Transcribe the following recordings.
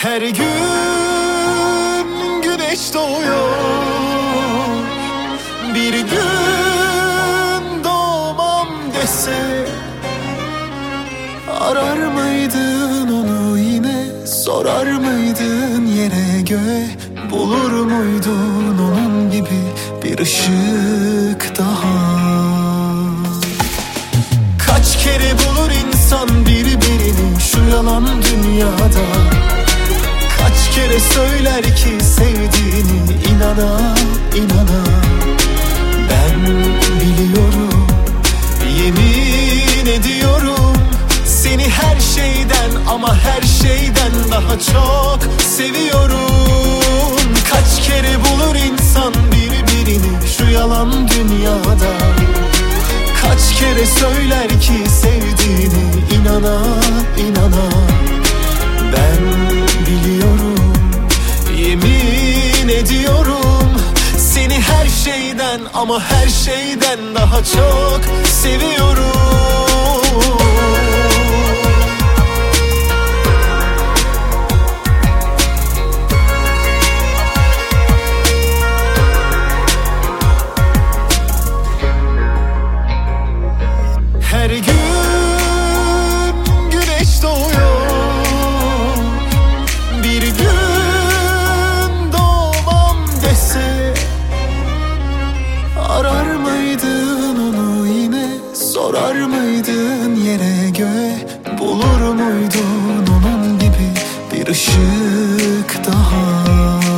Her gün güneş doğuyor, bir gün doğmam dese, arar mıydın onu yine, sorar mıydın yere göğe, bulur muydun onun gibi bir ışık daha? Kaç kere bulur insan birbirini şu yalan dünyada? Kaç kere söyler ki sevdiğini inana inana? Ben biliyorum, yemin ediyorum, seni her şeyden ama her şeyden daha çok seviyorum. Kaç kere bulur insan birbirini şu yalan dünyada? Kaç kere söyler ki sevdiğini inana inana? Ben biliyorum, yemin ediyorum, seni her şeyden ama her şeyden daha çok seviyorum. Her gün güneş doğuyor, bir gün doğmam dese, arar mıydın onu yine, sorar mıydın yere göğe, bulur muydun onun gibi bir ışık daha?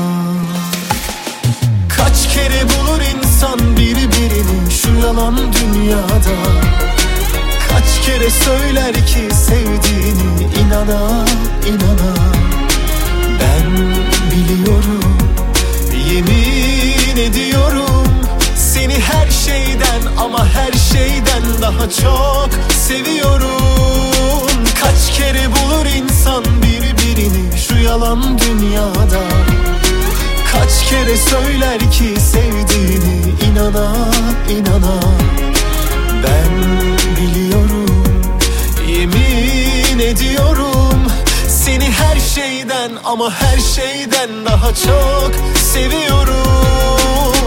Kaç kere bulur insan birbirini şu yalan dünyada? Kaç kere söyler ki sevdiğini inana inana? Ben biliyorum, yemin ediyorum, seni her şeyden ama her şeyden daha çok seviyorum. Kaç kere bulur insan birbirini şu yalan dünyada? Kaç kere söyler ki sevdiğini inana inana? Ben biliyorum, yemin ediyorum, seni her şeyden ama her şeyden daha çok seviyorum.